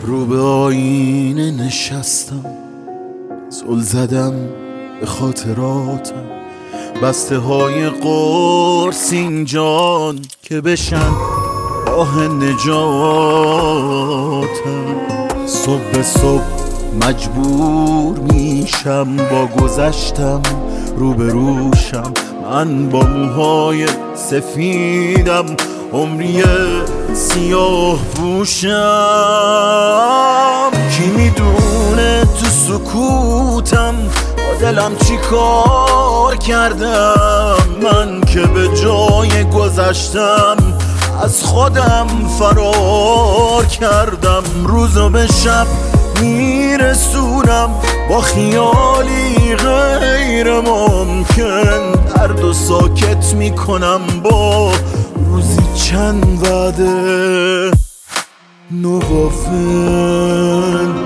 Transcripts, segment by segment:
رو به آینه نشستم، زل زدم به خاطراتم، بسته های قرص اینجان که بشن راه نجاتم. صبح به صبح مجبور میشم با گذشتم روبروشم، من با موهای سفیدم عمری سیاه پوشم. کی میدونه تو سکوتم با دلم چی کار کردم، من که به جای گذشتم از خودم فرار کردم. روزو به شب میرسونم با خیالی غیر ممکن، درد و ساکت میکنم با روزی چند وعده نوافل.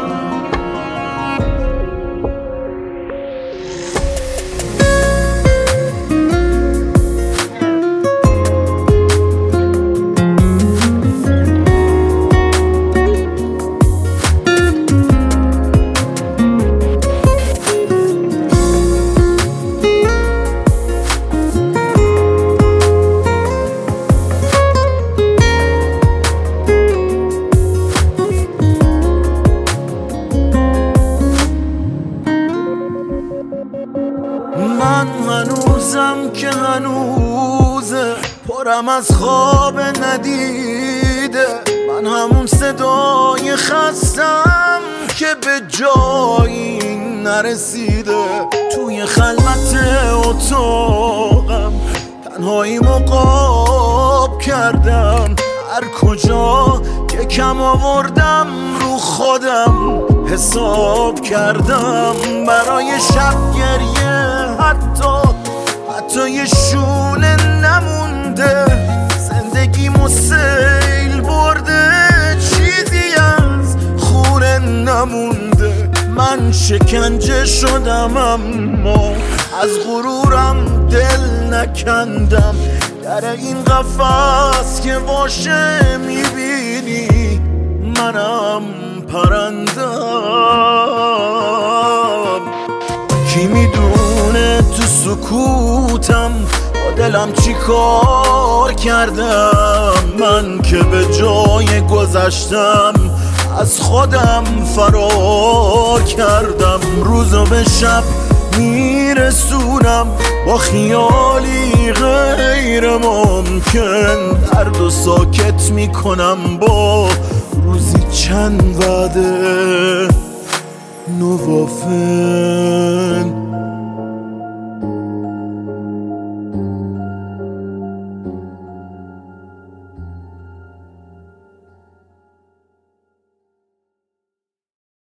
من هنوزم که هنوزه پرم از خواب ندیده، من همون صدای خستم که به جایی نرسیده. توی خلوت اتاقم تنهایی مقاب کردم، هر کجا که کم آوردم رو خودم حساب کردم. برای شب گریه حتی یه شونه نمونده، زندگیمو سیل برده چیزی از خونه نمونده. من شکنجه شدم اما از غرورم دل نکندم، در این قفس که باشه میبینی منم پرندم. کی میدونه تو سکوتم با دلم چی کار کردم، من که به جای گذشتم از خودم فرار کردم. روزو به شب میرسونم با خیالی غیر ممکن، درد و ساکت میکنم با روزی چند وعده نوافل.